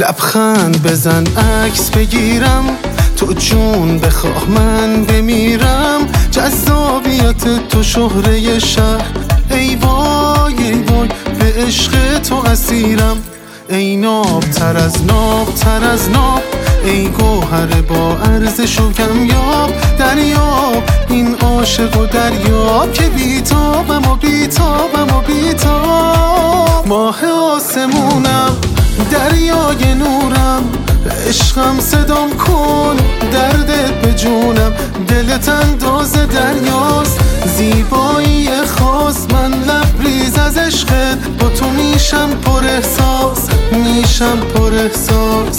لبخند بزن عکس بگیرم، تو جون بخواه من بمیرم. جذابیت تو شهره شهر، ای وای ای وای به عشق تو اسیرم. ای ناب تر از ناب تر از ناب، ای گوهر با ارزش و کمیاب. دریاب این عاشق و دریاب که بیتابم و بیتابم و بیتاب. ماه آسمونم دریای نورم، عشقم صدام کن دردت به جونم. دلت انداز دریاست، زیبایی خاص. من لبریز از عشقت، با تو میشم پر احساس، میشم پر احساس.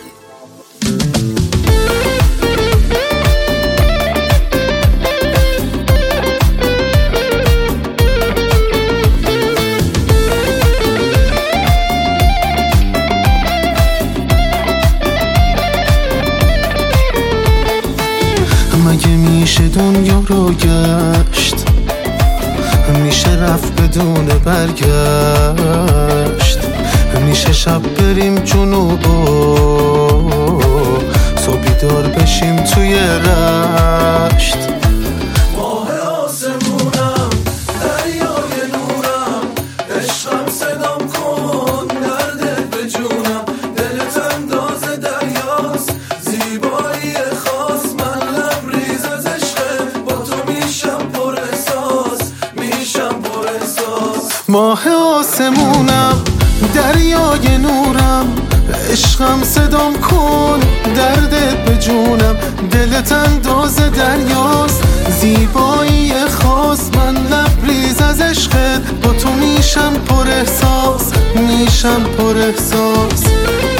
مگه میشه دنیا رو گشت، میشه رفت بدون برگشت. میشه شب بریم جنوب و صبح بیدار بشیم توی رشت. ماه آسمونم دریای نورم، عشقم صدام کن دردت به جونم. دلت انداز دریاست، زیبایی خاص. من لبریز از عشقت، با تو میشم پر احساس، میشم پر احساس. ماه آسمونم دریای نورم، عشقم صدام کن دردت به جونم. دلت انداز دریاست، زیبایی خاص. من لبریز از عشقت، با تو میشم پر احساس، میشم پر احساس.